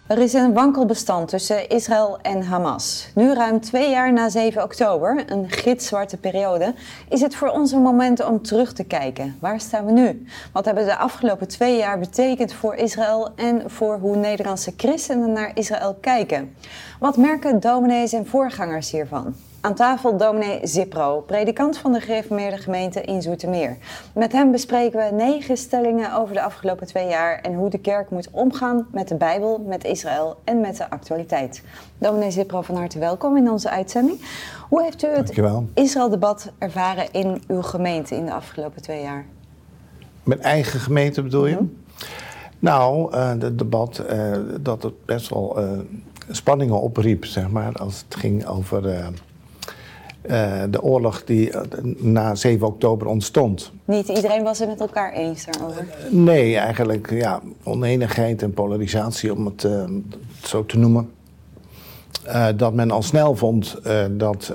Er is een wankelbestand tussen Israël en Hamas. Nu ruim 2 jaar na 7 oktober, een gitzwarte periode, is het voor ons een moment om terug te kijken. Waar staan we nu? Wat hebben de afgelopen 2 jaar betekend voor Israël en voor hoe Nederlandse christenen naar Israël kijken? Wat merken dominees en voorgangers hiervan? Aan tafel dominee Zipro, predikant van de gereformeerde gemeente in Zoetermeer. Met hem bespreken we 9 stellingen over de afgelopen 2 jaar en hoe de kerk moet omgaan met de Bijbel, met Israël en met de actualiteit. Dominee Zipro, van harte welkom in onze uitzending. Hoe heeft u het Israël-debat ervaren in uw gemeente in de afgelopen 2 jaar? Mijn eigen gemeente bedoel je? Mm-hmm. Nou, het debat dat het best wel spanningen opriep, zeg maar, als het ging over de oorlog die na 7 oktober ontstond. Niet iedereen was het met elkaar eens daarover? Nee, eigenlijk ja, oneenigheid en polarisatie, om het zo te noemen. Dat men al snel vond dat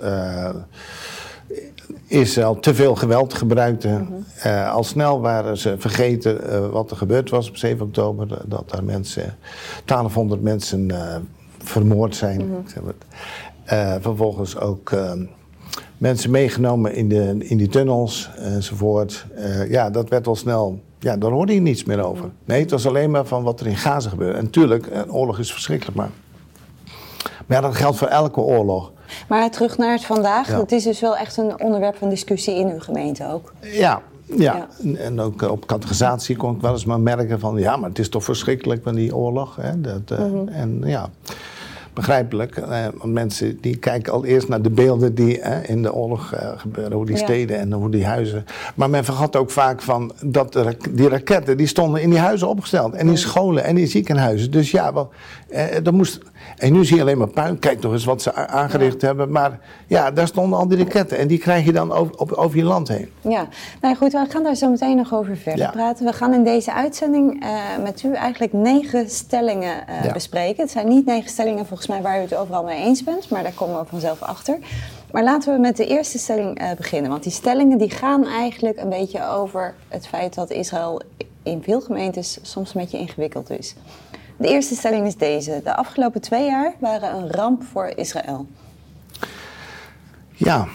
Israël te veel geweld gebruikte. Mm-hmm. Al snel waren ze vergeten wat er gebeurd was op 7 oktober. Dat daar 1200 mensen vermoord zijn. Mm-hmm. Vervolgens ook mensen meegenomen in die tunnels enzovoort. Ja, dat werd al snel. Ja, daar hoorde je niets meer over. Nee, het was alleen maar van wat er in Gaza gebeurde. En natuurlijk, een oorlog is verschrikkelijk, maar ja, dat geldt voor elke oorlog. Maar terug naar het vandaag. Ja. Het is dus wel echt een onderwerp van discussie in uw gemeente ook. Ja. En ook op catechisatie kon ik wel eens maar merken van, ja, maar het is toch verschrikkelijk van die oorlog. Hè? Mm-hmm. En ja, begrijpelijk. Want mensen die kijken al eerst naar de beelden die in de oorlog gebeuren. Hoe die steden en hoe die huizen. Maar men vergat ook vaak van dat die raketten die stonden in die huizen opgesteld. En in scholen en in ziekenhuizen. Dus ja, dat moest. En nu zie je alleen maar puin. Kijk nog eens wat ze aangericht hebben. Maar ja, daar stonden al die raketten. En die krijg je dan over je land heen. Ja, nou goed, we gaan daar zo meteen nog over verder praten. We gaan in deze uitzending met u eigenlijk 9 stellingen bespreken. Het zijn niet 9 stellingen volgens mij waar u het overal mee eens bent. Maar daar komen we vanzelf achter. Maar laten we met de eerste stelling beginnen. Want die stellingen die gaan eigenlijk een beetje over het feit dat Israël in veel gemeentes soms een beetje ingewikkeld is. De eerste stelling is deze. De afgelopen 2 jaar waren een ramp voor Israël. Ja,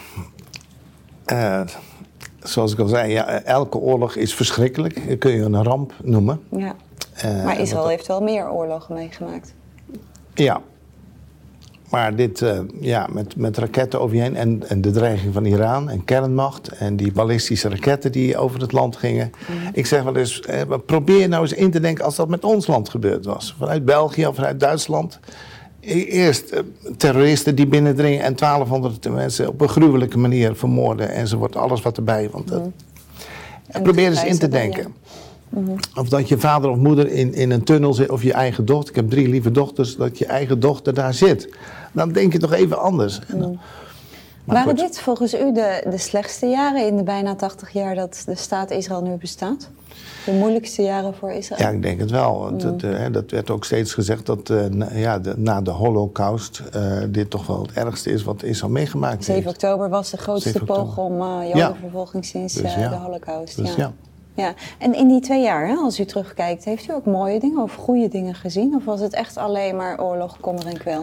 zoals ik al zei, elke oorlog is verschrikkelijk. Dat kun je een ramp noemen. Ja. Maar Israël heeft wel meer oorlogen meegemaakt. Ja. Maar dit, met raketten over je heen en de dreiging van Iran en kernmacht en die ballistische raketten die over het land gingen. Mm. Ik zeg wel eens, probeer nou eens in te denken als dat met ons land gebeurd was. Vanuit België of vanuit Duitsland. Eerst terroristen die binnendringen en 1200 mensen op een gruwelijke manier vermoorden enzovoort. Alles wat erbij. Want probeer eens in te denken. Ja. Mm-hmm. Of dat je vader of moeder in een tunnel zit, of je eigen dochter. Ik heb 3 lieve dochters, dat je eigen dochter daar zit. Dan denk je toch even anders. Waren dit volgens u de slechtste jaren in de bijna 80 jaar dat de staat Israël nu bestaat? De moeilijkste jaren voor Israël? Ja, ik denk het wel. Dat werd ook steeds gezegd dat na de Holocaust dit toch wel het ergste is wat Israël meegemaakt heeft. 7 oktober was de grootste pogrom Jodenvervolging sinds de Holocaust. Dus ja, en in die 2 jaar, als u terugkijkt, heeft u ook mooie dingen of goede dingen gezien? Of was het echt alleen maar oorlog, kommer en kwel?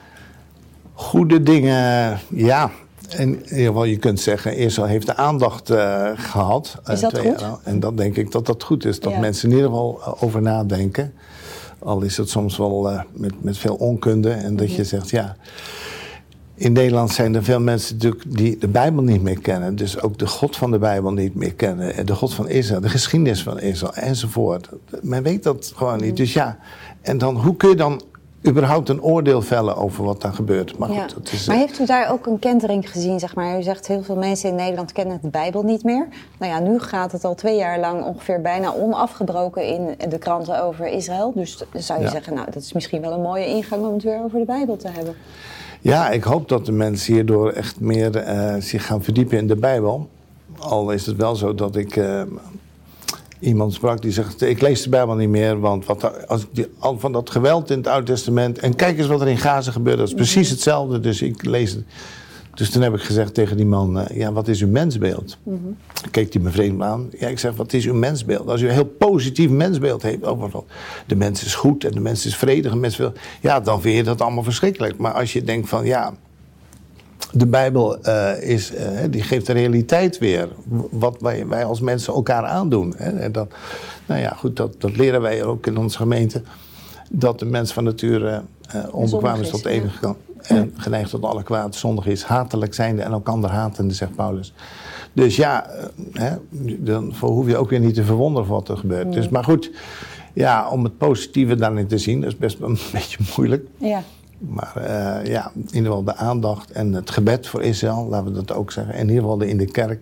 Goede dingen, ja. En in ieder geval, je kunt zeggen, Israël heeft de aandacht gehad. Is dat goed? En dan denk ik dat dat goed is. Dat mensen in ieder geval over nadenken. Al is het soms wel met veel onkunde. En dat je zegt, ja. In Nederland zijn er veel mensen natuurlijk die de Bijbel niet meer kennen. Dus ook de God van de Bijbel niet meer kennen. De God van Israël, de geschiedenis van Israël enzovoort. Men weet dat gewoon niet. Dus ja, en dan hoe kun je dan überhaupt een oordeel vellen over wat daar gebeurt? Maar, goed, het is, maar heeft u daar ook een kentering gezien, zeg maar? U zegt heel veel mensen in Nederland kennen de Bijbel niet meer. Nou ja, nu gaat het al 2 jaar lang ongeveer bijna onafgebroken in de kranten over Israël. Dus dan zou je zeggen, nou, dat is misschien wel een mooie ingang om het weer over de Bijbel te hebben. Ja, ik hoop dat de mensen hierdoor echt meer zich gaan verdiepen in de Bijbel. Al is het wel zo dat ik iemand sprak die zegt, ik lees de Bijbel niet meer, want al van dat geweld in het Oude Testament en kijk eens wat er in Gaza gebeurt, dat is precies hetzelfde, dus ik lees het. Dus toen heb ik gezegd tegen die man, ja, wat is uw mensbeeld? Keek hij me vreemd aan. Ja, ik zeg, wat is uw mensbeeld? Als u een heel positief mensbeeld heeft, over de mens is goed en de mens is vredig, en mens wil, ja, dan vind je dat allemaal verschrikkelijk. Maar als je denkt van, ja, de Bijbel die geeft de realiteit weer, wat wij als mensen elkaar aandoen. Hè? En dat, nou ja, goed, dat leren wij ook in onze gemeente, dat de mens van nature onbekwaam is tot de eeuwige kant. En geneigd tot alle kwaad, zondig is, hatelijk zijnde en elkander hatende, zegt Paulus. Dus ja, dan hoef je ook weer niet te verwonderen wat er gebeurt. Dus, maar goed, ja, om het positieve daarin te zien, dat is best een beetje moeilijk. Ja. Maar ja, in ieder geval de aandacht en het gebed voor Israël, laten we dat ook zeggen. En in ieder geval in de kerk.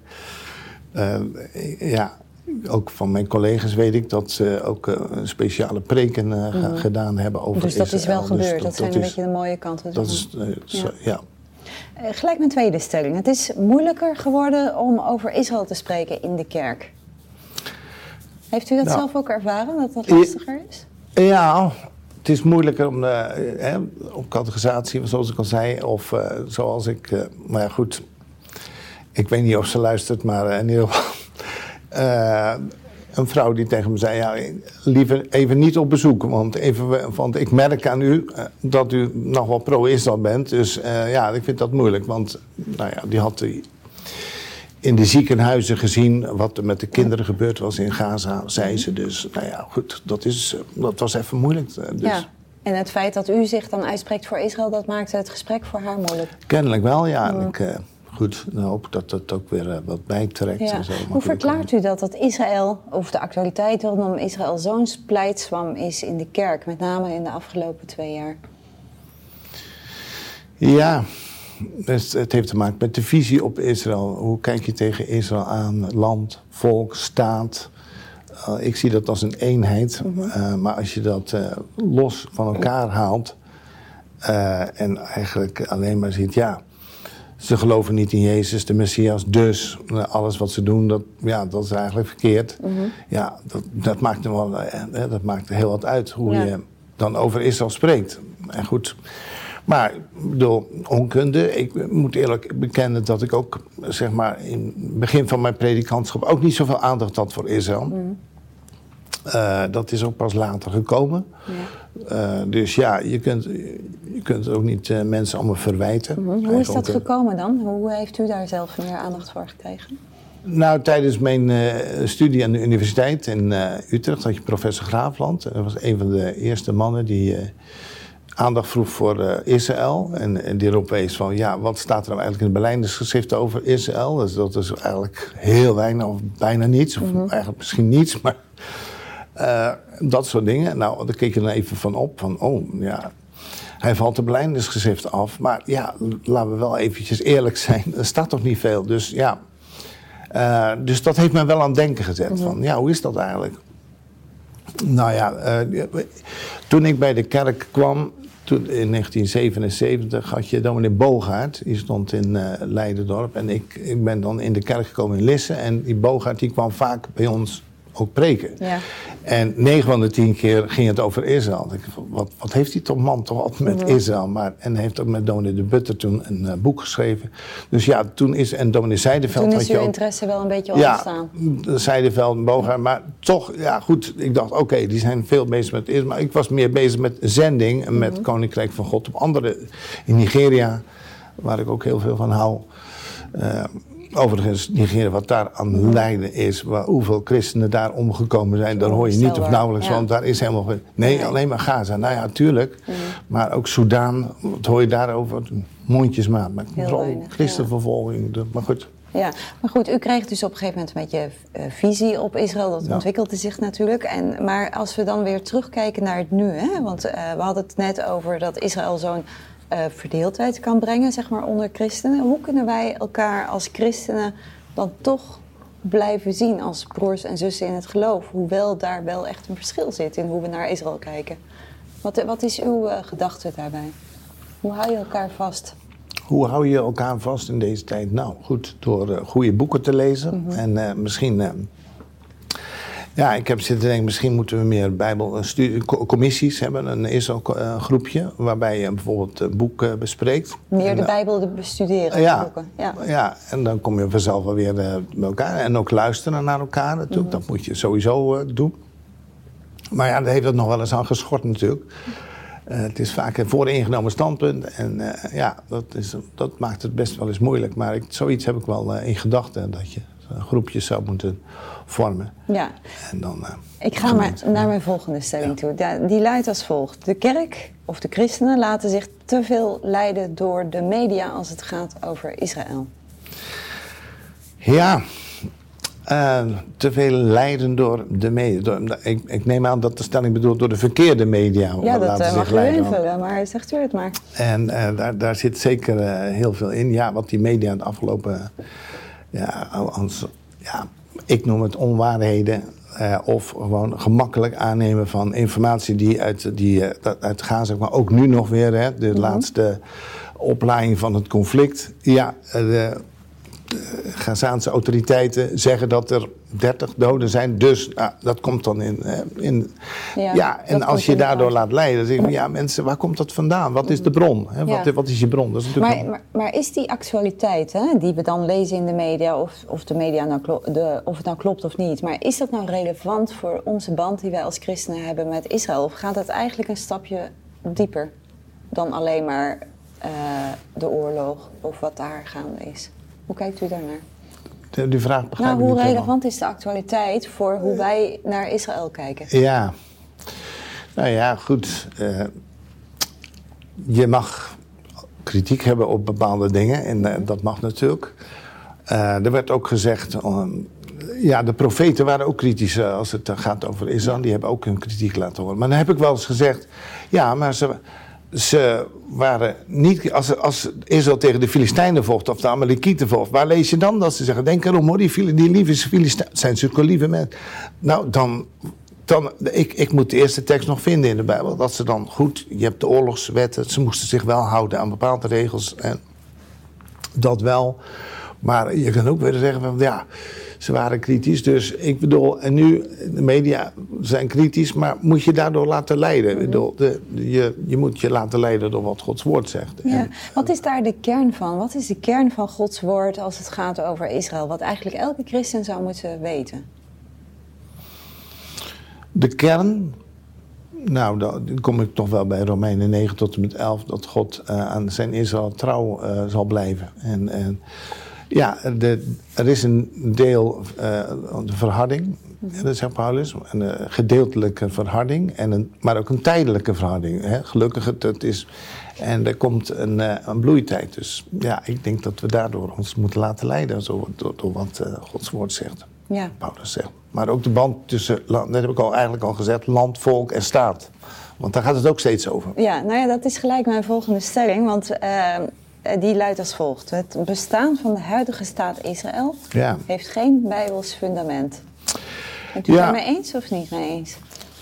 Ja, ook van mijn collega's weet ik dat ze ook speciale preken gedaan hebben over dus Israël. Dus dat is wel gebeurd, dat zijn een is, beetje de mooie kanten. Dat is, ja. Gelijk mijn tweede stelling. Het is moeilijker geworden om over Israël te spreken in de kerk. Heeft u dat zelf ook ervaren, dat dat lastiger is? Ja, het is moeilijker om op catechisatie, zoals ik al zei, of zoals ik... maar ja, goed, ik weet niet of ze luistert, maar in ieder geval... een vrouw die tegen me zei, ja, liever even niet op bezoek, want ik merk aan u dat u nog wel pro-Israël bent. Dus ja, ik vind dat moeilijk, want nou ja, die had in de ziekenhuizen gezien wat er met de kinderen gebeurd was in Gaza, zei ze. Dus nou ja, goed, dat was even moeilijk. Dus. Ja. En het feit dat u zich dan uitspreekt voor Israël, dat maakte het gesprek voor haar moeilijk? Kennelijk wel, ja. En goed, dan hoop ik dat het ook weer wat bijtrekt. Ja. En zo. Hoe verklaart u dat Israël, of de actualiteit rondom Israël, zo'n splijtswam is in de kerk, met name in de afgelopen 2 jaar? Ja, dus het heeft te maken met de visie op Israël. Hoe kijk je tegen Israël aan? Land, volk, staat. Ik zie dat als een eenheid. Maar als je dat los van elkaar haalt en eigenlijk alleen maar ziet, ja, ze geloven niet in Jezus, de Messias, dus alles wat ze doen, dat is eigenlijk verkeerd. Ja, dat maakt er wel, dat maakt er heel wat uit hoe je dan over Israël spreekt. En goed, maar door onkunde, ik moet eerlijk bekennen dat ik ook, zeg maar, in het begin van mijn predikantschap ook niet zoveel aandacht had voor Israël. Dat is ook pas later gekomen. Ja. Dus ja, je kunt ook niet mensen allemaal verwijten. Hoe is dat gekomen dan? Hoe heeft u daar zelf meer aandacht voor gekregen? Nou, tijdens mijn studie aan de universiteit in Utrecht had je professor Graafland. Dat was een van de eerste mannen die aandacht vroeg voor Israël. En die erop wees van, ja, wat staat er nou eigenlijk in de Bijlijdersgeschriften over Israël? Dus dat is eigenlijk heel weinig of bijna niets. Of eigenlijk misschien niets, maar... dat soort dingen. Nou, daar keek je dan even van op. Van, oh, ja, hij valt de Bijlijdersgeschriften af. Maar ja, laten we wel eventjes eerlijk zijn. Er staat toch niet veel. Dus ja. Dus dat heeft me wel aan het denken gezet. Van, ja, hoe is dat eigenlijk? Nou ja, toen ik bij de kerk kwam, in 1977, had je dominee Bogaert. Die stond in Leiderdorp. En ik ben dan in de kerk gekomen in Lisse. En die Bogaert die kwam vaak bij ons ook preken. Ja. En 9 van de 10 keer ging het over Israël. Wat heeft die toch man toch altijd met Israël? En hij heeft ook met dominee de Butter toen een boek geschreven. Dus ja, toen is... En dominee Zijdeveld... Toen is uw interesse wel een beetje ontstaan. Ja, Zijdeveld en Bogaert. Maar toch, ja goed, ik dacht oké, die zijn veel bezig met Israël. Maar ik was meer bezig met zending en met Koninkrijk van God op andere... In Nigeria, waar ik ook heel veel van hou... Overigens, Nigeria, wat daar aan lijden is, hoeveel christenen daar omgekomen zijn, daar hoor je niet of nauwelijks, want daar is helemaal... Nee, alleen maar Gaza. Nou ja, tuurlijk. Maar ook Soudaan, wat hoor je daarover? Mondjesmaat, maar vooral christenvervolging. Maar goed. Ja, maar goed, u kreeg dus op een gegeven moment een beetje visie op Israël. Dat ontwikkelde zich natuurlijk. Maar als we dan weer terugkijken naar het nu, hè? Want we hadden het net over dat Israël zo'n verdeeldheid kan brengen, zeg maar, onder christenen. Hoe kunnen wij elkaar als christenen dan toch blijven zien als broers en zussen in het geloof? Hoewel daar wel echt een verschil zit in hoe we naar Israël kijken. Wat is uw gedachte daarbij? Hoe hou je elkaar vast? Hoe hou je elkaar vast in deze tijd? Nou, goed, door goede boeken te lezen. En misschien Ja, ik heb zitten denken, misschien moeten we meer bijbelcommissies hebben. Een Israël-groepje, waarbij je bijvoorbeeld een boek bespreekt. Meer de Bijbel bestuderen. Ja, en dan kom je vanzelf wel weer bij elkaar. En ook luisteren naar elkaar natuurlijk. Dat moet je sowieso doen. Maar ja, daar heeft het nog wel eens aan geschort natuurlijk. Het is vaak een vooringenomen standpunt. En dat maakt het best wel eens moeilijk. Maar zoiets heb ik wel in gedachten, dat je groepjes zou moeten vormen. Ja. En dan, ik ga maar naar mijn volgende stelling toe. Die luidt als volgt. De kerk of de christenen laten zich te veel leiden door de media als het gaat over Israël. Ja, te veel leiden door de media. Ik neem aan dat de stelling bedoelt door de verkeerde media. Ja, dat mag u invullen, maar zegt u het maar. En daar zit zeker heel veel in. Ja, wat die media het afgelopen... ik noem het onwaarheden. Of gewoon gemakkelijk aannemen van informatie die uit Gaza, maar ook nu nog weer, hè, de laatste oplaaiing van het conflict. Ja, de Gazaanse autoriteiten zeggen dat er 30 doden zijn, dus dat komt dan in en als je daardoor laat leiden, dan zeg je, ja mensen, waar komt dat vandaan? Wat is de bron? Hè? Wat is je bron? Dat is natuurlijk maar is die actualiteit, hè, die we dan lezen in de media, of de media of het nou klopt of niet, maar is dat nou relevant voor onze band die wij als christenen hebben met Israël? Of gaat het eigenlijk een stapje dieper dan alleen maar de oorlog of wat daar gaande is? Hoe kijkt u daarnaar? Die vraag begrijp ik hoe niet relevant is de actualiteit voor hoe wij naar Israël kijken? Ja, nou ja, goed. Je mag kritiek hebben op bepaalde dingen en dat mag natuurlijk. Er werd ook gezegd, de profeten waren ook kritisch als het gaat over Israël. Die hebben ook hun kritiek laten horen. Maar dan heb ik wel eens gezegd, ja, maar ze waren niet... Als Israël tegen de Filistijnen vocht of de Amalekieten vocht, waar lees je dan dat ze zeggen? Denk erom hoor, die lieve Filistijnen zijn zulke lieve mensen. Nou, ik moet de eerste tekst nog vinden in de Bijbel. Dat ze dan goed, je hebt de oorlogswetten, ze moesten zich wel houden aan bepaalde regels. En dat wel. Maar je kan ook weer zeggen van ja, ze waren kritisch. Dus ik bedoel, en nu, de media zijn kritisch, maar moet je daardoor laten leiden. Ik bedoel, je moet je laten leiden door wat Gods woord zegt. Ja. Wat is daar de kern van? Wat is de kern van Gods woord als het gaat over Israël? Wat eigenlijk elke christen zou moeten weten? De kern, nou, dan kom ik toch wel bij Romeinen 9 tot en met 11, dat God aan zijn Israël trouw zal blijven. En er is een deel, de verharding, dat zegt Paulus, een gedeeltelijke verharding, maar ook een tijdelijke verharding. Hè. Gelukkig, het is, en er komt een bloeitijd. Dus ja, ik denk dat we daardoor ons moeten laten leiden door wat Gods woord zegt. Ja. Paulus zegt. Maar ook de band tussen, dat heb ik eigenlijk al gezegd, land, volk en staat. Want daar gaat het ook steeds over. Ja, nou ja, dat is gelijk mijn volgende stelling, want die luidt als volgt. Het bestaan van de huidige staat Israël heeft geen bijbels fundament. Bent u het daarmee eens of niet mee eens?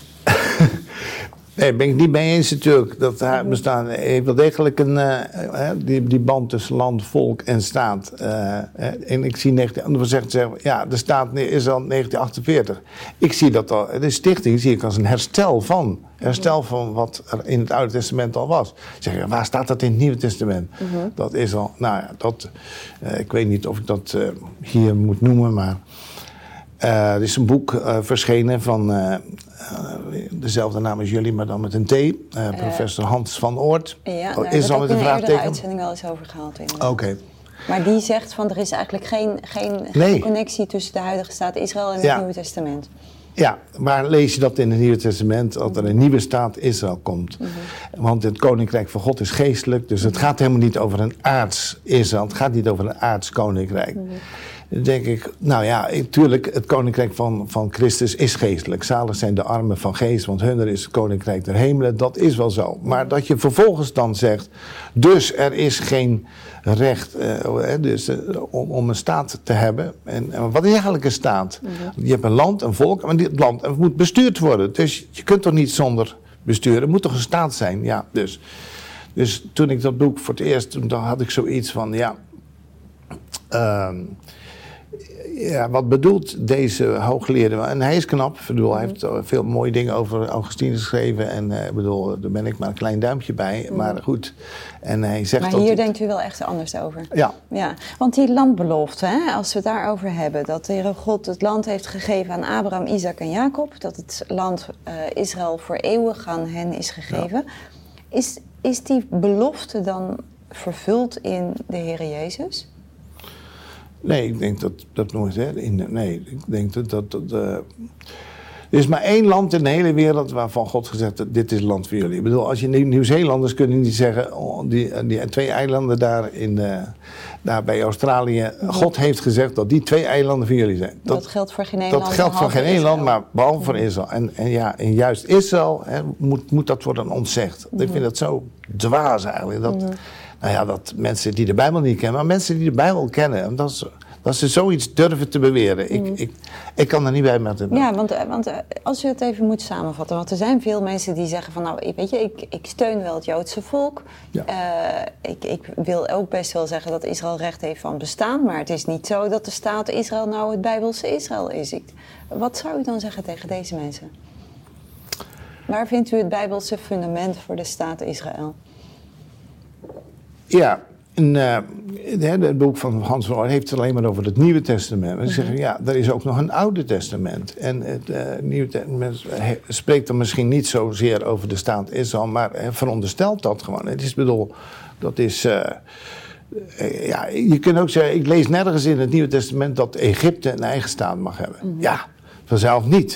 Nee, ben ik niet mee eens natuurlijk. Dat bestaan heeft wel degelijk die band tussen land, volk en staat. En ik zie de staat is al 1948. Ik zie dat al, de stichting zie ik als een herstel van wat er in het Oude Testament al was. Zeg, waar staat dat in het Nieuwe Testament? Dat is al, ik weet niet of ik dat hier moet noemen, maar er is een boek verschenen van dezelfde naam als jullie, maar dan met een T. Professor Hans van Oort. Ja, daar heb ik in een eerdere uitzending wel eens over gehad. Oké. Maar die zegt van er is eigenlijk geen connectie tussen de huidige staat Israël en het Nieuwe Testament. Ja, maar lees je dat in het Nieuwe Testament, dat er een nieuwe staat Israël komt. Want het koninkrijk van God is geestelijk, dus het gaat helemaal niet over een aards Israël. Het gaat niet over een aards koninkrijk. Dan denk ik, nou ja, natuurlijk, het koninkrijk van Christus is geestelijk. Zalig zijn de armen van geest, want hunner is het koninkrijk der hemelen. Dat is wel zo. Maar dat je vervolgens dan zegt, dus er is geen recht om een staat te hebben. En wat is eigenlijk een staat? Je hebt een land, een volk, maar dit land moet bestuurd worden. Dus je kunt toch niet zonder besturen? Het moet toch een staat zijn? Ja, dus toen ik dat boek voor het eerst, dan had ik zoiets van, Ja, wat bedoelt deze hooggeleerde? En hij is knap. Ik bedoel, hij heeft veel mooie dingen over Augustinus geschreven. En ik bedoel, daar ben ik maar een klein duimpje bij. Maar goed. En hij zegt maar hier denkt u wel echt anders over. Ja. Want die landbelofte, hè, als we het daarover hebben, dat de Heere God het land heeft gegeven aan Abraham, Isaac en Jacob, dat het land Israël voor eeuwig aan hen is gegeven. Ja. Is die belofte dan vervuld in de Heere Jezus? Nee, ik denk dat nooit. Hè. Nee, ik denk dat er is maar één land in de hele wereld waarvan God gezegd heeft, dit is het land voor jullie. Ik bedoel, als je Nieuw-Zeelanders kunnen niet zeggen, die 2 eilanden daar bij Australië, God heeft gezegd dat die 2 eilanden voor jullie zijn. Dat geldt voor geen één land. Dat geldt voor geen één land, maar behalve voor Israël. En juist Israël moet dat worden ontzegd. Ik vind dat zo dwaas eigenlijk. Dat mensen die de Bijbel niet kennen, maar mensen die de Bijbel kennen, dat ze zoiets durven te beweren. Ik kan er niet bij met hem. Ja, want als je het even moet samenvatten, want er zijn veel mensen die zeggen van, nou, weet je, ik steun wel het Joodse volk. Ja. Ik wil ook best wel zeggen dat Israël recht heeft van bestaan, maar het is niet zo dat de staat Israël nou het Bijbelse Israël is. Wat zou u dan zeggen tegen deze mensen? Waar vindt u het Bijbelse fundament voor de staat Israël? Ja, het boek van Hans van Orn heeft het alleen maar over het Nieuwe Testament. En ze zeggen, ja, er is ook nog een Oude Testament. En het Nieuwe Testament spreekt dan misschien niet zozeer over de staat Israël, maar veronderstelt dat gewoon. Het is dat is... je kunt ook zeggen, ik lees nergens in het Nieuwe Testament dat Egypte een eigen staat mag hebben. Ja, vanzelf niet.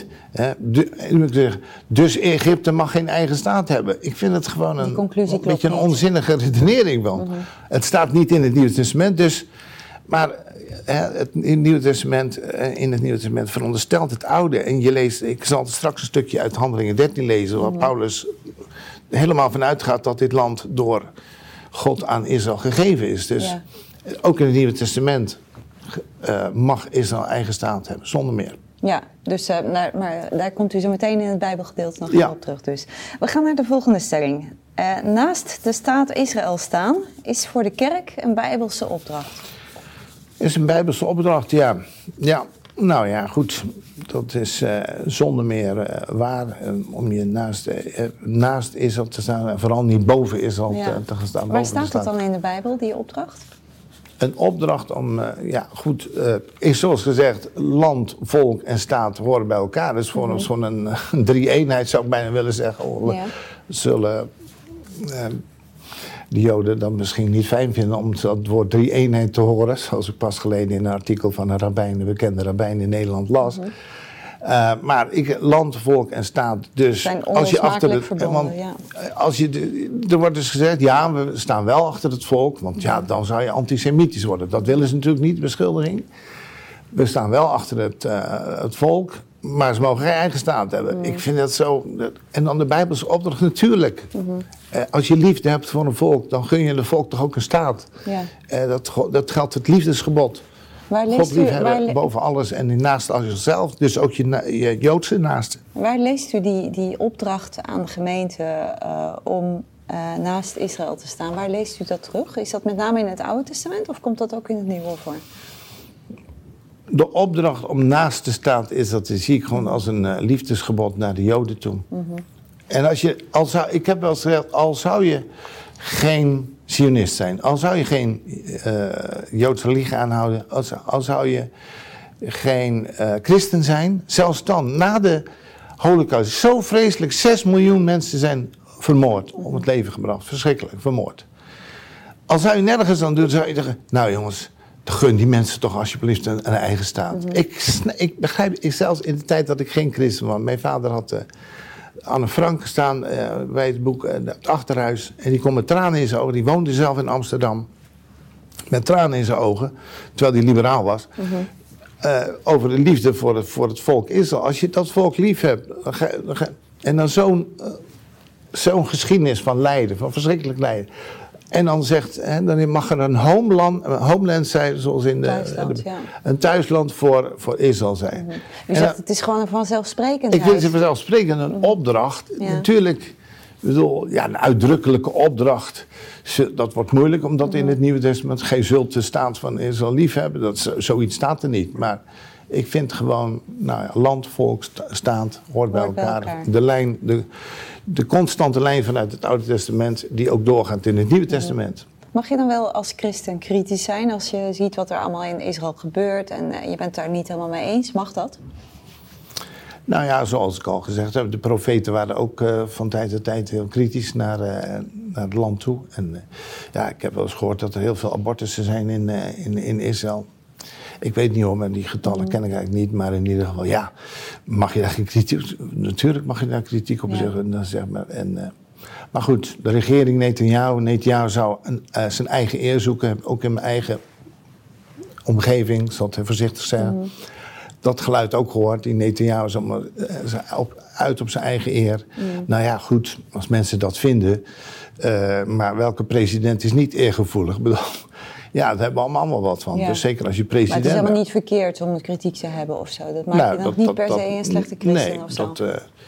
Dus Egypte mag geen eigen staat hebben. Ik vind het gewoon een beetje een onzinnige redenering van. Het staat niet in het Nieuwe Testament, dus... Maar in het Nieuwe Testament veronderstelt het oude. En je leest, ik zal straks een stukje uit Handelingen 13 lezen, waar Paulus helemaal vanuit gaat dat dit land door God aan Israël gegeven is. Dus ook in het Nieuwe Testament mag Israël eigen staat hebben, zonder meer. Ja, dus, maar daar komt u zo meteen in het Bijbelgedeelte nog op terug. Dus. We gaan naar de volgende stelling. Naast de staat Israël staan is voor de kerk een Bijbelse opdracht. Is een Bijbelse opdracht, ja. Nou ja, goed. Dat is zonder meer waar. Om je naast Israël te staan en vooral niet boven Israël te gaan staan. Waar staat dat dan in de Bijbel, die opdracht? Een opdracht om, is zoals gezegd, land, volk en staat horen bij elkaar. Dus voor ons gewoon een drie-eenheid zou ik bijna willen zeggen. Zullen de Joden dan misschien niet fijn vinden om dat woord drie-eenheid te horen. Zoals ik pas geleden in een artikel van een bekende rabbijn in Nederland las. Maar land, volk en staat. Dus zijn onlosmakelijk verbonden, er wordt dus gezegd, ja, we staan wel achter het volk. Want dan zou je antisemitisch worden. Dat willen ze natuurlijk niet, beschuldiging. We staan wel achter het volk. Maar ze mogen geen eigen staat hebben. Ik vind dat zo... En dan de Bijbelse opdracht natuurlijk. Als je liefde hebt voor een volk, dan gun je de volk toch ook een staat. Ja. Dat geldt het liefdesgebod. God liefhebben boven alles en naast als jezelf. Dus ook je Joodse naaste. Waar leest u die opdracht aan de gemeente om naast Israël te staan? Waar leest u dat terug? Is dat met name in het Oude Testament of komt dat ook in het Nieuwe voor? De opdracht om naast te staan zie ik gewoon als een liefdesgebod naar de Joden toe. En ik heb wel eens gezegd, al zou je geen Zionist zijn, al zou je geen Joodse religie aanhouden, al zou je geen christen zijn, zelfs dan, na de Holocaust, zo vreselijk, 6 miljoen mensen zijn vermoord, om het leven gebracht, verschrikkelijk, vermoord. Al zou je nergens aan doen, zou je zeggen, nou jongens, gun die mensen toch alsjeblieft een eigen staat. Ik begrijp, zelfs in de tijd dat ik geen christen was, mijn vader had Anne Frank gestaan bij het boek Het Achterhuis. En die kon met tranen in zijn ogen. Die woonde zelf in Amsterdam. Met tranen in zijn ogen. Terwijl hij liberaal was. Over de liefde voor het volk Israël. Als je dat volk lief hebt. En dan zo'n geschiedenis van lijden. Van verschrikkelijk lijden. En dan dan mag er een homeland zijn, zoals in een thuisland voor Israël zijn. U zegt het is gewoon een vanzelfsprekend. Ik vind het vanzelfsprekend een opdracht. Ja. Natuurlijk Ik bedoel, ja, een uitdrukkelijke opdracht, dat wordt moeilijk, omdat in het Nieuwe Testament geen zult de staat van Israël liefhebben. Zoiets staat er niet. Maar ik vind gewoon, nou ja, land, volk, staat, hoort bij elkaar. De constante lijn vanuit het Oude Testament, die ook doorgaat in het Nieuwe Testament. Mag je dan wel als christen kritisch zijn als je ziet wat er allemaal in Israël gebeurt en je bent daar niet helemaal mee eens? Mag dat? Nou ja, zoals ik al gezegd heb, de profeten waren ook van tijd tot tijd heel kritisch naar het land toe. En ja, ik heb wel eens gehoord dat er heel veel abortussen zijn in Israël. Ik weet niet hoor, maar die getallen ken ik eigenlijk niet. Maar in ieder geval, ja, mag je daar geen kritiek... Natuurlijk mag je daar kritiek op zeggen. Zeg maar. Maar goed, de regering Netanyahu zou zijn eigen eer zoeken. Ook in mijn eigen omgeving, ik zal het even voorzichtig zeggen. Dat geluid ook gehoord. Die Netanyahu zal uit op zijn eigen eer. Nou ja, goed, als mensen dat vinden. Maar welke president is niet eergevoelig? Ik bedoel, ja, daar hebben we allemaal wat van. Ja. Dus zeker als je president bent. Maar het is helemaal niet verkeerd om kritiek te hebben of zo. Dat maakt je dan niet per se een slechte christen of zo.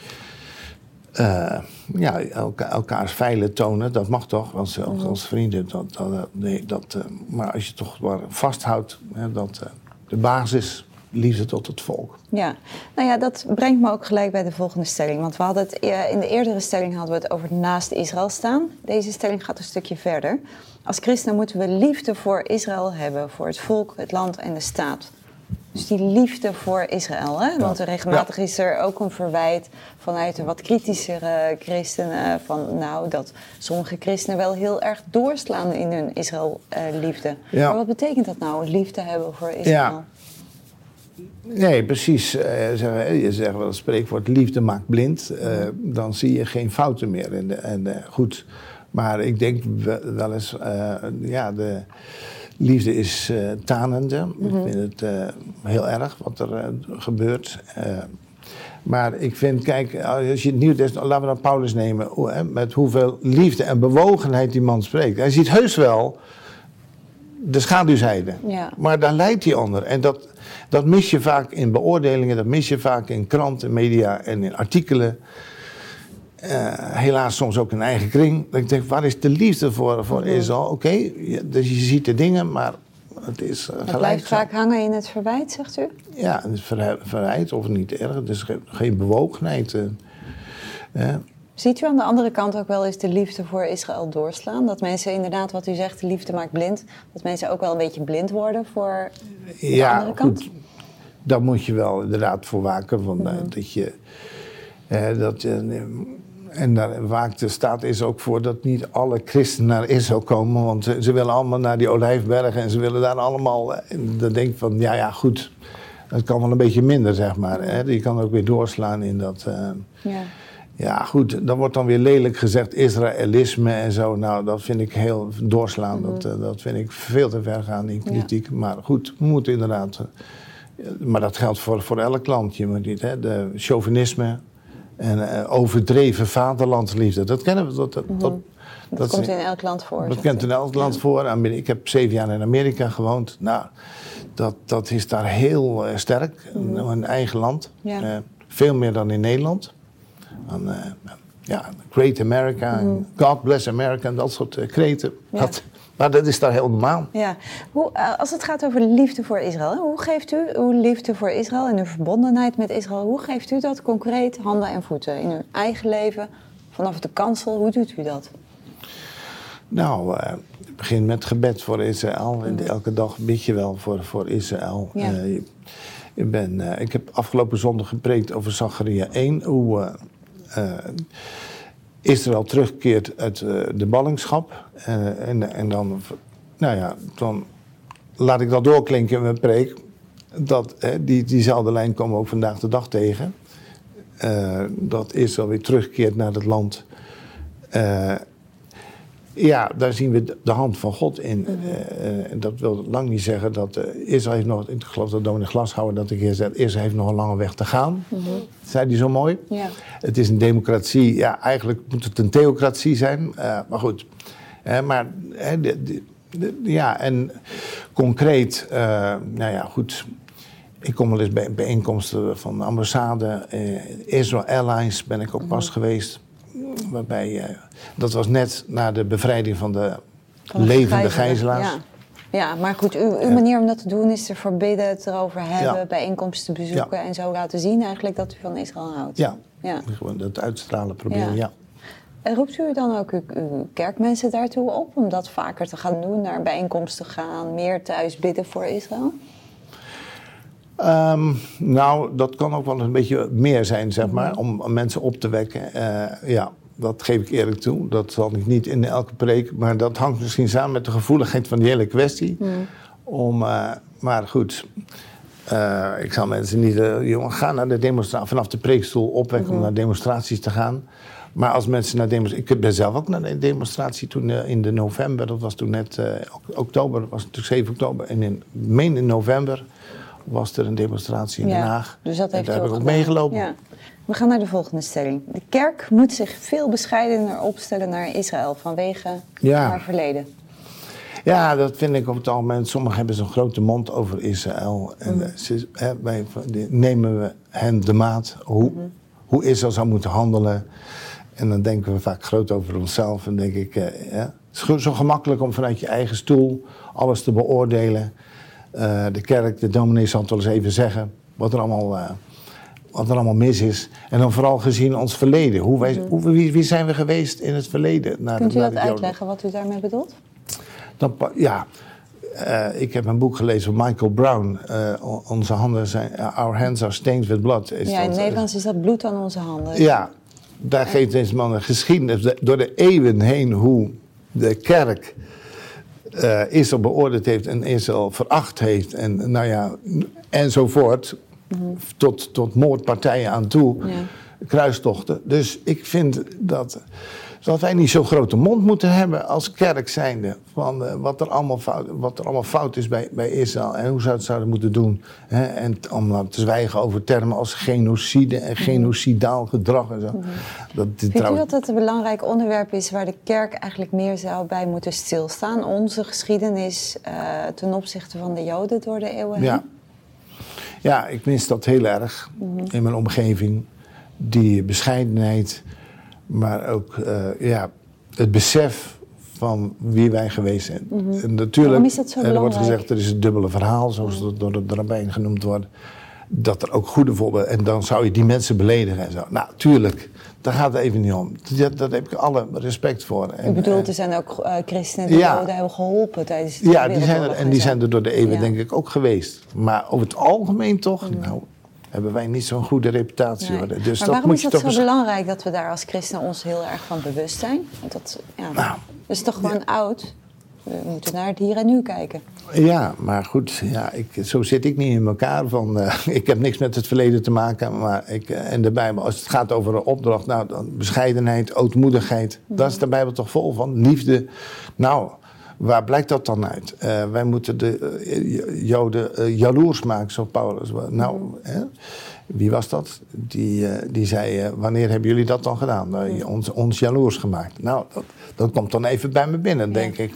Ja, elkaars veilen tonen, dat mag toch, als vrienden. Maar als je toch maar vasthoudt, de basis, liefde tot het volk. Ja, nou ja, dat brengt me ook gelijk bij de volgende stelling. Want we hadden het, in de eerdere stelling hadden we het over naast Israël staan. Deze stelling gaat een stukje verder. Als christenen moeten we liefde voor Israël hebben, voor het volk, het land en de staat. Dus die liefde voor Israël, hè? Want regelmatig is er ook een verwijt vanuit de wat kritischere christenen dat sommige christenen wel heel erg doorslaan in hun Israël-liefde. Maar wat betekent dat nou, liefde hebben voor Israël? Ja. Nee, precies. Je zegt wel het spreekwoord liefde maakt blind. Dan zie je geen fouten meer. Goed, maar ik denk wel eens, de liefde is tanende. Ik vind het heel erg wat er gebeurt. Maar ik vind, kijk, als je het Nieuwe Testament, laten we dan Paulus nemen, met hoeveel liefde en bewogenheid die man spreekt. Hij ziet heus wel de schaduwzijde, maar daar lijdt hij onder. En dat mis je vaak in beoordelingen, dat mis je vaak in kranten, media en in artikelen. Helaas soms ook in eigen kring. Dat ik denk, waar is de liefde voor Israël? Oké, dus je ziet de dingen, maar het is het blijft vaak hangen in het verwijt, zegt u? Ja, het verwijt, of niet erg. Het is geen bewogenheid. Ziet u aan de andere kant ook wel eens de liefde voor Israël doorslaan? Dat mensen inderdaad, wat u zegt, de liefde maakt blind. Dat mensen ook wel een beetje blind worden voor de andere kant? Goed. Daar moet je wel inderdaad voor waken. En daar waakt de staat is ook voor dat niet alle christenen naar Israël komen. Want ze willen allemaal naar die Olijfbergen en ze willen daar allemaal. Dan denk ik van, goed, dat kan wel een beetje minder, zeg maar. Je kan ook weer doorslaan in dat. Ja, goed, dan wordt dan weer lelijk gezegd Israëlisme en zo. Nou, dat vind ik heel doorslaan. Dat vind ik veel te ver gaan in kritiek. Ja. Maar goed, we moeten inderdaad. Maar dat geldt voor elk land. Je moet niet, de chauvinisme en overdreven vaderlandsliefde. Dat kennen we. Dat komt in elk land voor. Dat komt in elk land voor. Ik heb 7 jaar in Amerika gewoond. Nou, dat is daar heel sterk. Een eigen land. Ja. Veel meer dan in Nederland. Great America, God bless America en dat soort kreten. Ja. Maar dat is daar heel normaal. Ja. Als het gaat over liefde voor Israël, hoe geeft u uw liefde voor Israël en uw verbondenheid met Israël, hoe geeft u dat concreet handen en voeten in uw eigen leven, vanaf de kansel, hoe doet u dat? Nou, ik begin met gebed voor Israël. Elke dag bid je wel voor Israël. Ja. Ik heb afgelopen zondag gepreekt over Zacharia 1, hoe Israël terugkeert uit de ballingschap. En dan laat ik dat doorklinken in mijn preek. Diezelfde lijn komen we ook vandaag de dag tegen. Dat Israël weer terugkeert naar het land. Daar zien we de hand van God in. Dat wil lang niet zeggen dat Israël heeft nog. Ik geloof dat dominee Glashouwer dat een keer zei. Israël heeft nog een lange weg te gaan. Dat zei hij zo mooi. Ja. Het is een democratie. Ja, eigenlijk moet het een theocratie zijn. Maar goed. En concreet. Goed. Ik kom wel eens bij bijeenkomsten van de ambassade. Israel Airlines ben ik ook pas geweest. waarbij, dat was net na de bevrijding van de levende gijzelaars. Ja. Ja, maar goed, uw manier om dat te doen is ervoor bidden, het erover hebben, bijeenkomsten bezoeken en zo laten zien eigenlijk dat u van Israël houdt. Ja. Gewoon dat uitstralen proberen, ja. En roept u dan ook uw kerkmensen daartoe op om dat vaker te gaan doen, naar bijeenkomsten gaan, meer thuis bidden voor Israël? Nou, dat kan ook wel een beetje meer zijn, zeg maar, om mensen op te wekken. Dat geef ik eerlijk toe. Dat zal ik niet in elke preek, maar dat hangt misschien samen met de gevoeligheid van die hele kwestie. Maar goed, ik zal mensen niet, jongen, ga naar de demonstratie, vanaf de preekstoel opwekken om naar demonstraties te gaan. Maar als mensen naar demonstraties, ik ben zelf ook naar de demonstratie toen in de november, dat was toen net oktober, dat was natuurlijk 7 oktober. En in november was er een demonstratie in Den Haag. Dus dat heeft daar heb ik ook meegelopen. Ja. We gaan naar de volgende stelling. De kerk moet zich veel bescheidener opstellen naar Israël vanwege haar verleden. Ja, dat vind ik op het algemeen. Sommigen hebben zo'n grote mond over Israël. En wij nemen we hen de maat hoe Israël zou moeten handelen. En dan denken we vaak groot over onszelf. En denk ik, het is zo gemakkelijk om vanuit je eigen stoel alles te beoordelen. De kerk, de dominee zal het wel eens even zeggen wat er allemaal mis is. En dan vooral gezien ons verleden. Wie zijn we geweest in het verleden? Kunt u dat uitleggen wat u daarmee bedoelt? Ik heb een boek gelezen van Michael Brown. Onze handen zijn, our hands are stained with blood. In het Nederlands is dat bloed aan onze handen. Ja, daar geeft deze man een geschiedenis door de eeuwen heen hoe de kerk Israël beoordeeld heeft en Israël veracht heeft en enzovoort. Tot moordpartijen aan toe, kruistochten. Dus ik vind dat wij niet zo'n grote mond moeten hebben als kerk zijnde van wat er allemaal fout is bij Israël en hoe ze het zouden moeten doen. En om te zwijgen over termen als genocide en genocidaal gedrag en zo. Vindt u dat het een belangrijk onderwerp is waar de kerk eigenlijk meer zou bij moeten stilstaan? Onze geschiedenis ten opzichte van de Joden door de eeuwen heen? Ja, ik mis dat heel erg in mijn omgeving. Die bescheidenheid, maar ook het besef van wie wij geweest zijn. En natuurlijk, waarom is dat zo belangrijk? Er wordt gezegd, er is het dubbele verhaal, zoals het door de rabbijn genoemd wordt. Dat er ook goede voorbeelden, en dan zou je die mensen beledigen en zo. Nou, tuurlijk, daar gaat het even niet om. Daar heb ik alle respect voor. U bedoelt, er zijn ook christenen die Joden hebben geholpen tijdens de Wereldoorlog. Die zijn er door de eeuwen denk ik ook geweest. Maar over het algemeen toch, hebben wij niet zo'n goede reputatie. Nee. Dus maar waarom is dat zo belangrijk dat we daar als christenen ons heel erg van bewust zijn? Want dat is toch gewoon oud? We moeten naar het hier en nu kijken. Ja, maar goed, zo zit ik niet in elkaar. Ik heb niks met het verleden te maken. Maar en de Bijbel, als het gaat over een opdracht, dan bescheidenheid, ootmoedigheid. Daar is de Bijbel toch vol van. Liefde. Nou, waar blijkt dat dan uit? Wij moeten de Joden jaloers maken, zo Paulus. Wie was dat? Die zei, wanneer hebben jullie dat dan gedaan? Ons jaloers gemaakt. Nou, dat komt dan even bij me binnen, denk ik.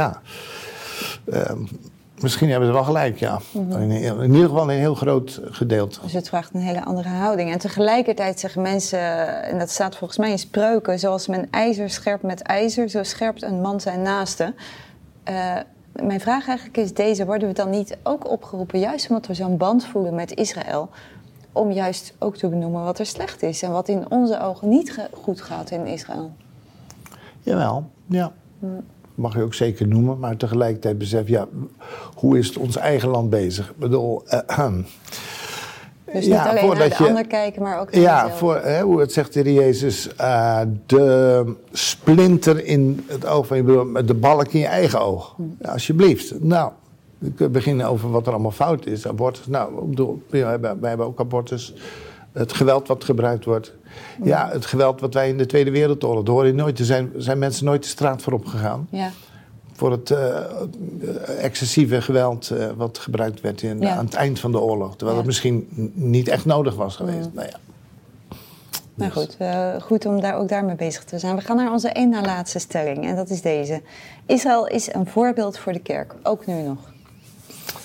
Misschien hebben ze wel gelijk, in ieder geval een heel groot gedeelte. Dus het vraagt een hele andere houding. En tegelijkertijd zeggen mensen, en dat staat volgens mij in Spreuken, zoals men ijzer scherpt met ijzer, zo scherpt een man zijn naaste. Mijn vraag eigenlijk is deze, worden we dan niet ook opgeroepen, juist omdat we zo'n band voelen met Israël, om juist ook te benoemen wat er slecht is en wat in onze ogen niet goed gaat in Israël? Jawel, ja. Mag je ook zeker noemen, maar tegelijkertijd besef, hoe is het ons eigen land bezig? Ik bedoel, dus niet alleen naar de ander kijken, maar ook naar jezelf. Hoe het zegt de Heer Jezus, de splinter in het oog van je broer, de balk in je eigen oog. Ja, alsjeblieft. Nou, we beginnen over wat er allemaal fout is. Abortus, wij hebben ook abortus. Het geweld wat gebruikt wordt. Ja, het geweld wat wij in de Tweede Wereldoorlog, daar hoor je nooit. Er zijn mensen nooit de straat voor opgegaan. Ja. Voor het excessieve geweld wat gebruikt werd aan het eind van de oorlog. Terwijl het misschien niet echt nodig was geweest. Nou goed, goed om ook daarmee bezig te zijn. We gaan naar onze één na laatste stelling. En dat is deze. Israël is een voorbeeld voor de kerk, ook nu nog.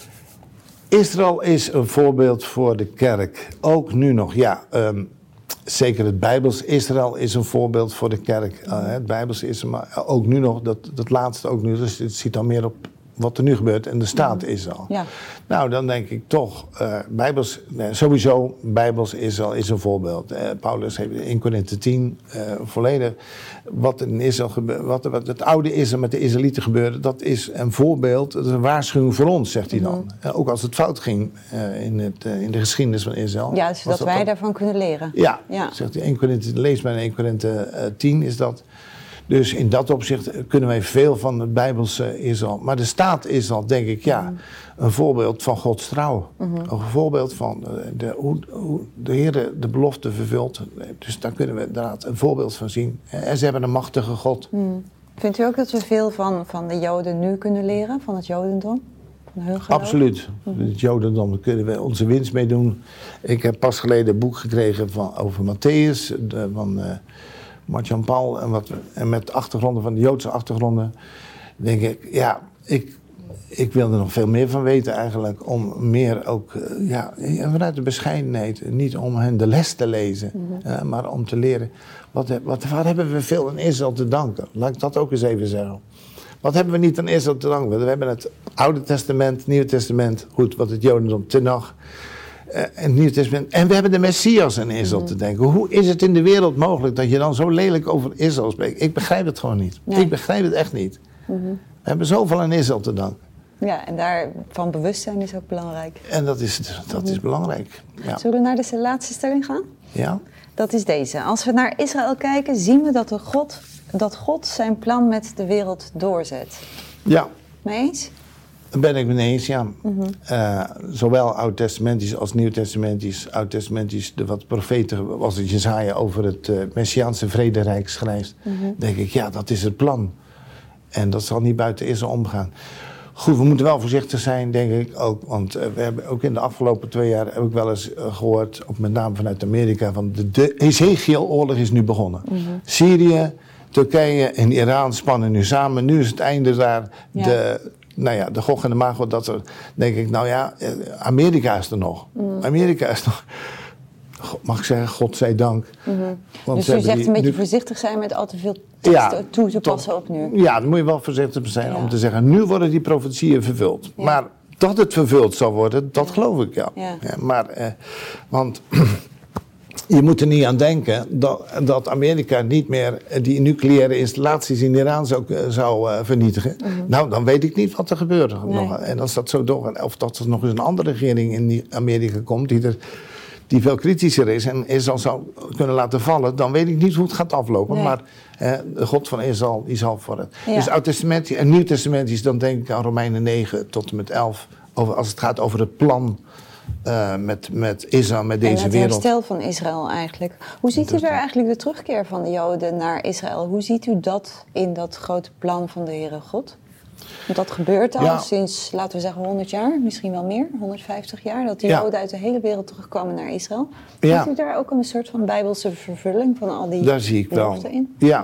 Israël is een voorbeeld voor de kerk, ook nu nog. zeker het Bijbels Israël is een voorbeeld voor de kerk. Het Bijbels Israël, maar ook nu nog, dat laatste ook nu. Dus het ziet dan meer op wat er nu gebeurt en de staat Israël. Ja. Nou, dan denk ik toch, sowieso Bijbels Israël is een voorbeeld. Paulus heeft in Korinthe 10 volledig wat in Israël gebeurde, wat het oude Israël met de Israëlieten gebeurde, dat is een voorbeeld, dat is een waarschuwing voor ons, zegt hij dan. Ook als het fout ging in de geschiedenis van Israël. Ja, zodat wij daarvan kunnen leren. Ja, zegt hij. Lees maar in 1 Korinthe 10 is dat. Dus in dat opzicht kunnen wij veel van het Bijbelse Israël. Maar de staat Israël, denk ik, een voorbeeld van Gods trouw. Een voorbeeld van hoe de Heer de belofte vervult. Dus daar kunnen we inderdaad een voorbeeld van zien. En ze hebben een machtige God. Vindt u ook dat we veel van de Joden nu kunnen leren, van het Jodendom? Van hun geloof? Absoluut. Het Jodendom, daar kunnen we onze winst mee doen. Ik heb pas geleden een boek gekregen over Matthäus, van Marc-Jan Paul, en met achtergronden van de Joodse achtergronden, denk ik, ik wil er nog veel meer van weten eigenlijk, om meer ook, vanuit de bescheidenheid, niet om hen de les te lezen, maar om te leren, waar hebben we veel aan Israël te danken? Laat ik dat ook eens even zeggen. Wat hebben we niet aan Israël te danken? We hebben het Oude Testament, het Nieuwe Testament, goed, wat het Jodendom, Tenach, het Nieuwe Testament. En we hebben de Messias in Israël te denken. Hoe is het in de wereld mogelijk dat je dan zo lelijk over Israël spreekt? Ik begrijp het gewoon niet. Nee. Ik begrijp het echt niet. We hebben zoveel aan Israël te danken. Ja, en daarvan bewustzijn is ook belangrijk. En dat is belangrijk. Ja. Zullen we naar de laatste stelling gaan? Ja. Dat is deze. Als we naar Israël kijken, zien we dat God zijn plan met de wereld doorzet. Ja. Mee eens? Daar ben ik mee eens, ja. Zowel Oud-testamentisch als Nieuw-testamentisch. Oud-testamentisch, wat profeten, was het Jesaja over het Messiaanse vrederijk schrijft. Denk ik, dat is het plan. En dat zal niet buiten Israël omgaan. Goed, we moeten wel voorzichtig zijn, denk ik ook. Want we hebben ook in de afgelopen 2 jaar heb ik wel eens gehoord, ook met name vanuit Amerika, van de Ezekiel-oorlog is nu begonnen. Syrië, Turkije en Iran spannen nu samen. Nu is het einde daar. De Gog en de Magog, dat er, denk ik, Amerika is er nog. Amerika is nog, mag ik zeggen, God zij dank. Want dus u zegt een beetje voorzichtig zijn met al te veel teksten toe te passen op nu. Ja, dan moet je wel voorzichtig zijn om te zeggen, nu worden die profetieën vervuld. Ja. Maar dat het vervuld zal worden, dat geloof ik, want je moet er niet aan denken dat Amerika niet meer die nucleaire installaties in Iran zou vernietigen. Nou, dan weet ik niet wat er gebeurt. Nee. En als dat zo doorgaat, of dat er nog eens een andere regering in Amerika komt die veel kritischer is en Israël zou kunnen laten vallen, dan weet ik niet hoe het gaat aflopen. Nee. Maar de God van Israël, die zal voor het. Ja. Dus Oud-testamentisch en Nieuw-testamentisch, dan denk ik aan Romeinen 9 tot en met 11, als het gaat over het plan met Israël, met deze wereld. En het herstel van Israël eigenlijk. Hoe ziet u daar eigenlijk de terugkeer van de Joden naar Israël? Hoe ziet u dat in dat grote plan van de Heere God? Want dat gebeurt al sinds, laten we zeggen, 100 jaar, misschien wel meer, 150 jaar, dat de Joden uit de hele wereld terugkomen naar Israël. Ziet u daar ook een soort van bijbelse vervulling van al die daar zie ik wel in? Ja,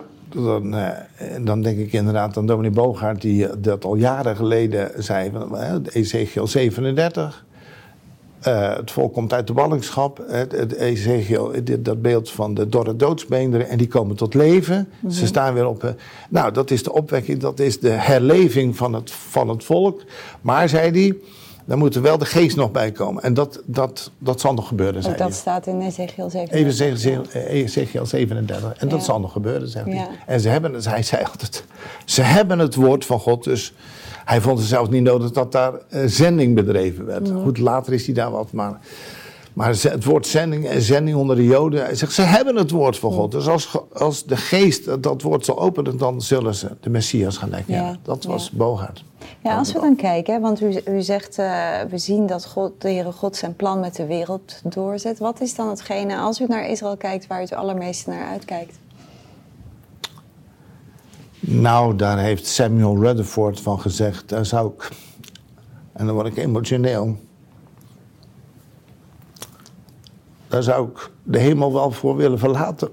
dan denk ik inderdaad aan dominee Bogaert, die dat al jaren geleden zei, Ezekiel 37. Het volk komt uit de ballingschap. Het Ezekiel, dat beeld van de dorre doodsbeenderen. En die komen tot leven. Ze staan weer op. Dat is de opwekking. Dat is de herleving van het volk. Maar, zei hij, daar moet er wel de geest nog bij komen. En dat zal nog gebeuren, zei hij. Dat staat in Ezekiel 37. Ezekiel 37. En dat zal nog gebeuren, zei hij. En hij zei altijd, ze hebben het woord van God, dus hij vond het zelfs niet nodig dat daar zending bedreven werd. Goed, later is hij daar wat, maar het woord zending onder de Joden. Hij zegt, ze hebben het woord van God. Dus als de geest dat woord zal openen, dan zullen ze de Messias gaan herkennen. Dat was Bogaert. Ja, als we dan kijken, want u zegt, we zien dat de Heere God zijn plan met de wereld doorzet. Wat is dan hetgene, als u naar Israël kijkt, waar u het allermeeste naar uitkijkt? Nou, daar heeft Samuel Rutherford van gezegd, daar zou ik, en dan word ik emotioneel, daar zou ik de hemel wel voor willen verlaten.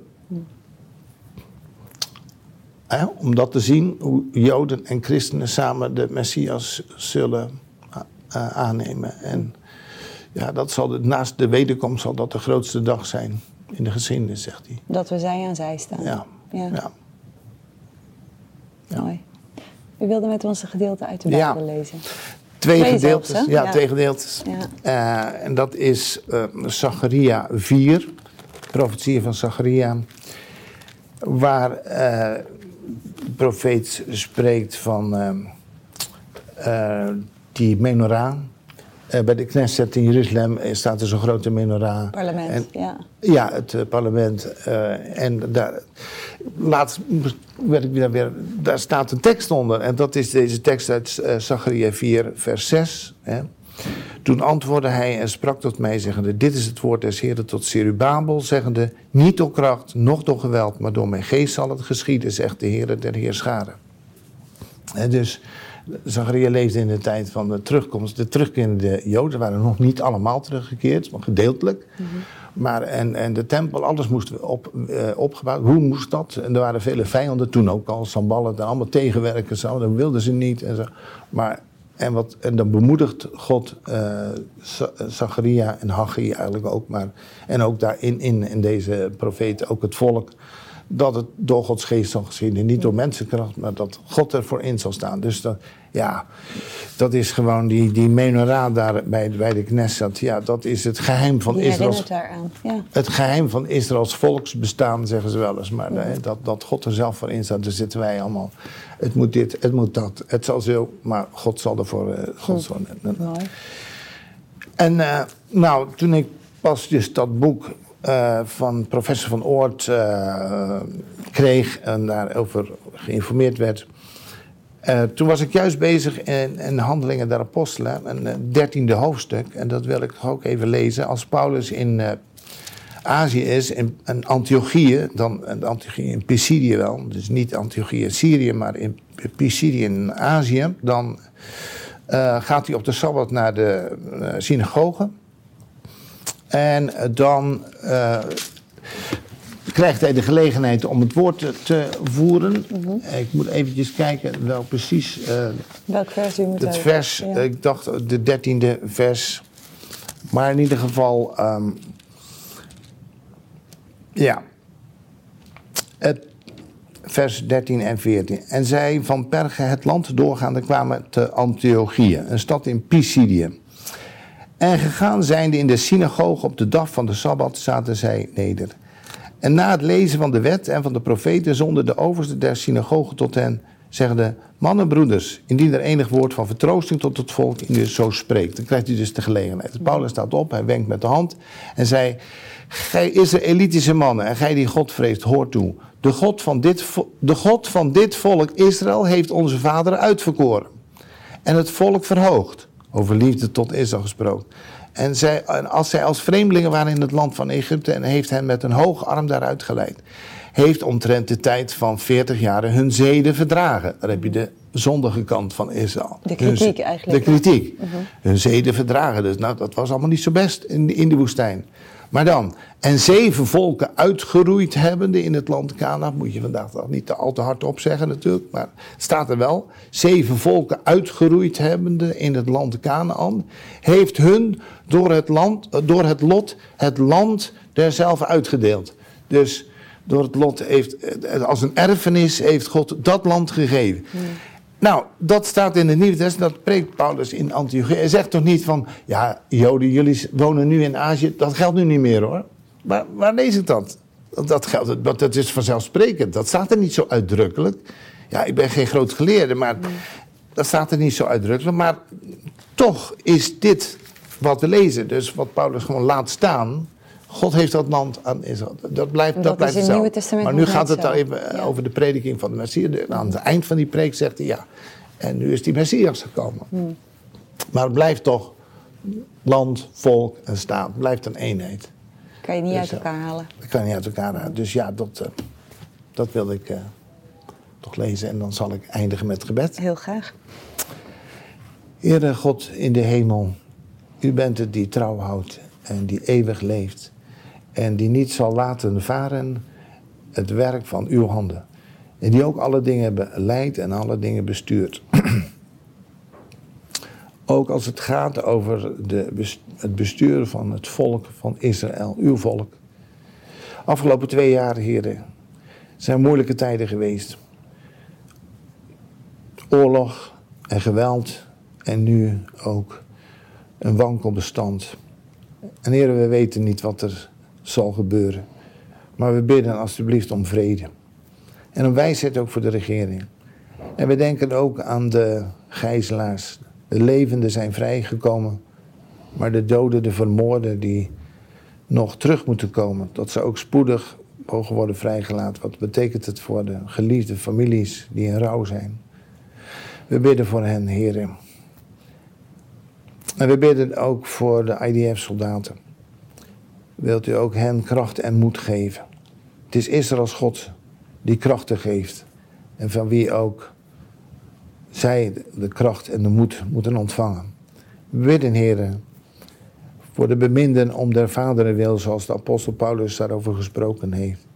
Om dat te zien, hoe Joden en christenen samen de Messias zullen aannemen. En dat zal naast de wederkomst zal dat de grootste dag zijn. in de geschiedenis, zegt hij. Dat we zij aan zij staan. Ja. Ja. Mooi. U wilde met ons een gedeelte uit de Bijbel lezen. Twee gedeeltes. Zelfs, ja, 2 gedeeltes. Ja. En dat is Zacharia 4, profetieën van Zacharia, waar de profeet spreekt van die menorah. Bij de Knesset in Jeruzalem staat er zo'n grote menorah. Parlement, Ja, het parlement. En daar, laatst werd ik weer, daar staat een tekst onder. En dat is deze tekst uit Zacharia 4, vers 6. Hè. Toen antwoordde hij en sprak tot mij, zeggende: dit is het woord des Heeren tot Zerubabel, zeggende: niet door kracht, noch door geweld, maar door mijn geest zal het geschieden, zegt de Heere der Heerscharen. En dus Zacharia leefde in de tijd van de terugkomst. De terugkerende Joden waren nog niet allemaal teruggekeerd, maar gedeeltelijk. Mm-hmm. Maar en de tempel, alles moest opgebouwd. Hoe moest dat? En er waren vele vijanden toen ook al, Sanballat en allemaal tegenwerkers. Dat wilden ze niet. En zo. Maar, en dan bemoedigt God Zacharia en Haggai eigenlijk ook. Maar, en ook daarin in deze profeet ook het volk. Dat het door Gods geest zal geschieden. Niet door mensenkracht, maar dat God ervoor in zal staan. Dus dat is gewoon die menorah daar bij de Knesset. Ja, dat is het geheim van Israëls. Daaraan. Ja. Het geheim van Israëls volksbestaan, zeggen ze wel eens. Maar dat God er zelf voor in staat, daar zitten wij allemaal. Het moet dit, het moet dat. Het zal zo, maar God zal ervoor. Mooi. En toen ik pas dus dat boek van professor Van Oort kreeg en daarover geïnformeerd werd. Toen was ik juist bezig in Handelingen der Apostelen, een 13e hoofdstuk. En dat wil ik ook even lezen. Als Paulus in Azië is, in Antiochië, dan Antiochië in Pisidië wel. Dus niet Antiochië in Syrië, maar in Pisidië in Azië. Dan gaat hij op de Sabbat naar de synagoge. En dan krijgt hij de gelegenheid om het woord te voeren. Mm-hmm. Ik moet eventjes kijken wel precies. Welk vers u moet het vers, ik dacht de 13e vers. Maar in ieder geval, het vers 13 en 14. En zij van Perge het land doorgaande kwamen te Antiochië, een stad in Pisidië. En gegaan zijnde in de synagoge op de dag van de Sabbat zaten zij neder. En na het lezen van de wet en van de profeten zonden de overste der synagoge tot hen, zeggende: mannen, broeders, indien er enig woord van vertroosting tot het volk in u zo spreekt. Dan krijgt u dus de gelegenheid. Paulus staat op, hij wenkt met de hand en zei: gij Israëlitische mannen en gij die God vreest, hoort toe. De God van dit volk Israël heeft onze vaderen uitverkoren en het volk verhoogd. Over liefde tot Israël gesproken. En als zij als vreemdelingen waren in het land van Egypte en heeft hen met een hoge arm daaruit geleid. Heeft omtrent de tijd van 40 jaren hun zeden verdragen. Daar heb je de zondige kant van Israël. De kritiek eigenlijk. De kritiek. Uh-huh. Hun zeden verdragen. Dus dat was allemaal niet zo best in de woestijn. Maar dan, en 7 volken uitgeroeid hebbende in het land Kanaan, moet je vandaag toch niet al te hard opzeggen natuurlijk, maar het staat er wel. 7 volken uitgeroeid hebbende in het land Kanaan, heeft hun door het lot het land derzelve uitgedeeld. Dus door het lot als een erfenis heeft God dat land gegeven. Hmm. Nou, dat staat in het Nieuwe Testament, dat preekt Paulus in Antiochië. Hij zegt toch niet van, ja, Joden, jullie wonen nu in Azië, dat geldt nu niet meer hoor. Maar waar lees ik dat? Dat is vanzelfsprekend, dat staat er niet zo uitdrukkelijk. Ja, ik ben geen groot geleerde, maar dat staat er niet zo uitdrukkelijk. Maar toch is dit wat we lezen, dus wat Paulus gewoon laat staan. God heeft dat land aan Israël. Dat blijft hetzelfde. Maar nu gaat het dan even over de prediking van de Messias. Aan het eind van die preek zegt hij ja. En nu is die Messias gekomen. Maar het blijft toch land, volk en staat. Het blijft een eenheid. Kan je niet uit elkaar halen. Dat kan je niet uit elkaar halen. Dus ja, dat wil ik toch lezen. En dan zal ik eindigen met gebed. Heel graag. Heere God in de hemel. U bent het die trouw houdt en die eeuwig leeft. En die niet zal laten varen het werk van uw handen. En die ook alle dingen leidt en alle dingen bestuurt. Ook als het gaat over het besturen van het volk van Israël, uw volk. Afgelopen 2 jaar, heren, zijn moeilijke tijden geweest. Oorlog en geweld en nu ook een wankelbestand. En heren, we weten niet wat er zal gebeuren. Maar we bidden alstublieft om vrede. En om wijsheid ook voor de regering. En we denken ook aan de gijzelaars. De levenden zijn vrijgekomen. Maar de doden, de vermoorden die nog terug moeten komen. Dat ze ook spoedig mogen worden vrijgelaten. Wat betekent het voor de geliefde families die in rouw zijn. We bidden voor hen, heren. En we bidden ook voor de IDF-soldaten. Wilt u ook hen kracht en moed geven. Het is Israëls God die krachten geeft. En van wie ook zij de kracht en de moed moeten ontvangen. We bidden, heren, voor de beminden om der vaderen wil, zoals de apostel Paulus daarover gesproken heeft.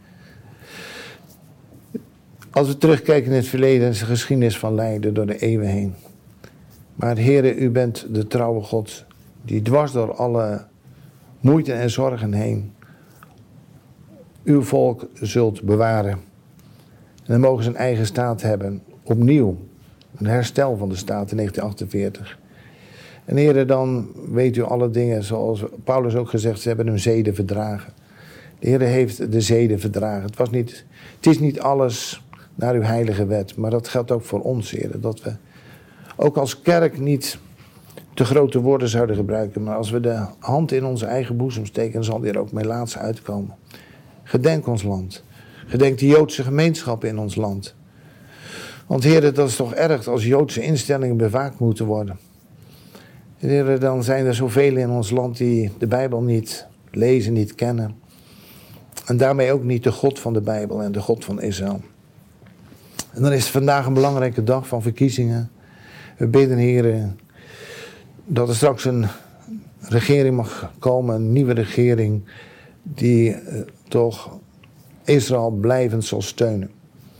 Als we terugkijken in het verleden, is de geschiedenis van lijden door de eeuwen heen. Maar heren, u bent de trouwe God, die dwars door alle moeite en zorgen heen uw volk zult bewaren. En dan mogen ze een eigen staat hebben, opnieuw. Een herstel van de staat in 1948. En heren, dan weet u alle dingen, zoals Paulus ook gezegd, ze hebben hun zeden verdragen. De Heer heeft de zeden verdragen. Het is niet alles naar uw heilige wet, maar dat geldt ook voor ons, heren. Dat we ook als kerk niet te grote woorden zouden gebruiken, maar als we de hand in onze eigen boezem steken, zal die er ook melaats uitkomen. Gedenk ons land. Gedenk de Joodse gemeenschap in ons land. Want heren, dat is toch erg als Joodse instellingen bewaakt moeten worden. Heren, dan zijn er zoveel in ons land die de Bijbel niet lezen, niet kennen. En daarmee ook niet de God van de Bijbel en de God van Israël. En dan is het vandaag een belangrijke dag van verkiezingen. We bidden, heren, dat er straks een regering mag komen, een nieuwe regering, die toch Israël blijvend zal steunen.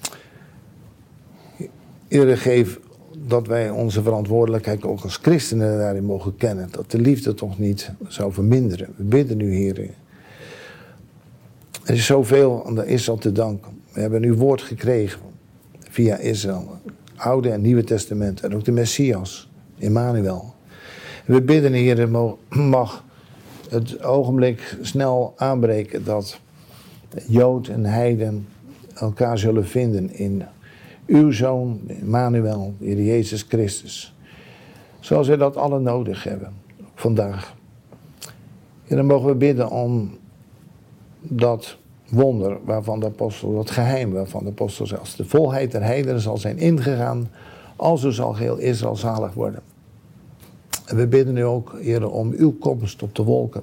Heer, geef dat wij onze verantwoordelijkheid ook als christenen daarin mogen kennen. Dat de liefde toch niet zou verminderen. We bidden nu, Heer. Er is zoveel aan Israël te danken. We hebben uw woord gekregen via Israël. Oude en Nieuwe Testament. En ook de Messias, Emmanuel. We bidden, Heer, mag het ogenblik snel aanbreken dat Jood en Heiden elkaar zullen vinden in uw Zoon, Emmanuel, Heer Jezus Christus. Zoals we dat allen nodig hebben vandaag. En dan mogen we bidden om dat wonder waarvan de apostel, dat geheim waarvan de apostel zelfs de volheid der heidenen zal zijn ingegaan, alzo zal geheel Israël zalig worden. En we bidden nu ook, Heer, om uw komst op de wolken.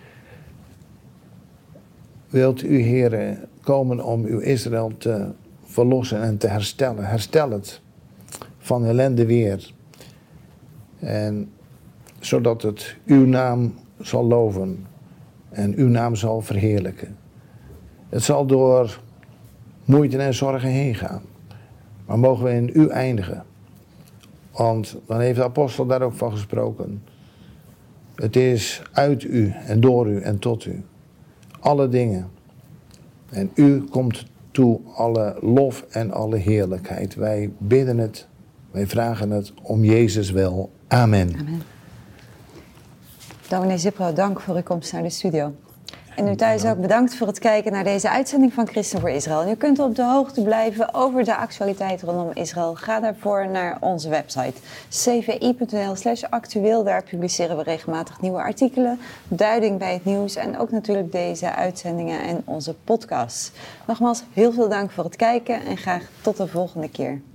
Wilt u, Heer, komen om uw Israël te verlossen en te herstellen. Herstel het van ellende weer. En zodat het uw naam zal loven en uw naam zal verheerlijken. Het zal door moeite en zorgen heen gaan. Maar mogen we in u eindigen. Want dan heeft de apostel daar ook van gesproken. Het is uit u en door u en tot u. Alle dingen. En u komt toe alle lof en alle heerlijkheid. Wij bidden het, wij vragen het om Jezus wel. Amen. Amen. Dominee Zippro, dank voor uw komst naar de studio. En u thuis ook bedankt voor het kijken naar deze uitzending van Christen voor Israël. En u kunt op de hoogte blijven over de actualiteit rondom Israël. Ga daarvoor naar onze website cvi.nl/actueel. Daar publiceren we regelmatig nieuwe artikelen, duiding bij het nieuws en ook natuurlijk deze uitzendingen en onze podcasts. Nogmaals, heel veel dank voor het kijken en graag tot de volgende keer.